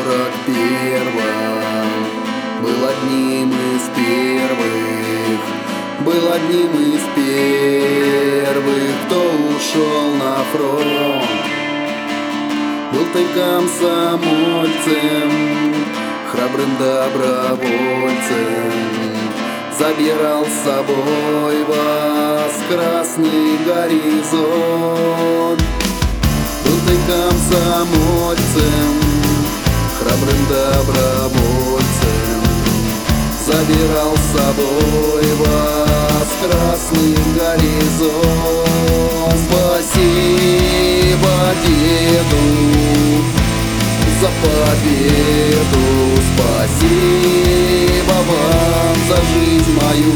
41-м был одним из первых, был одним из первых, кто ушел на фронт. Был ты комсомольцем, храбрым добровольцем, забирал с собой вас красный горизонт. Был ты комсомольцем, храбрым добровольцем, забирал с собой вас красный горизонт. Спасибо деду за победу, спасибо вам за жизнь мою.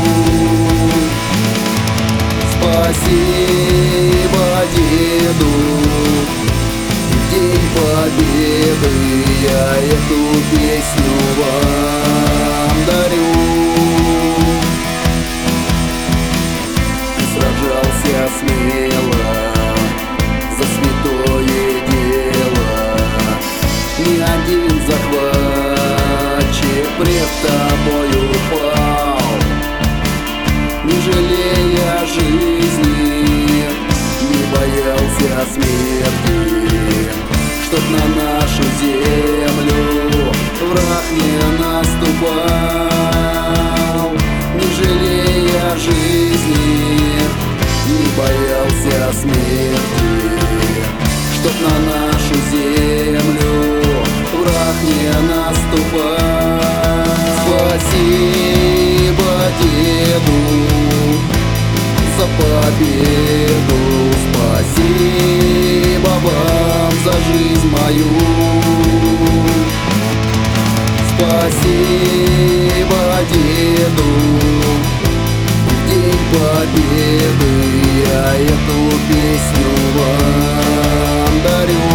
Спасибо деду, в день победы я эту песню вам дарю. Ты сражался смело за святое дело, ни один захватчик пред тобою упал, не жалея жизни, не боялся смерти, чтоб на нашу землю враг не наступал. Не жалея жизни, не боялся смерти, чтоб на нашу землю враг не наступал. Спасибо деду за победу, спасибо вам за жизнь мою. Спасибо деду, в день победы я эту песню вам дарю.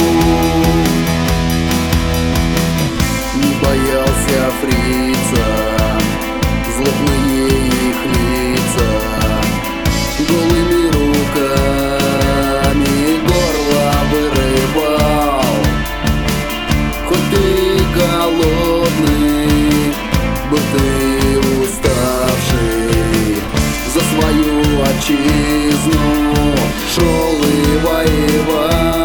Не боялся фрица, злобные их лица, голыми руками горло вырывал. Хоть ты голодный, был ты уставший, за свою отчизну шел и воевал.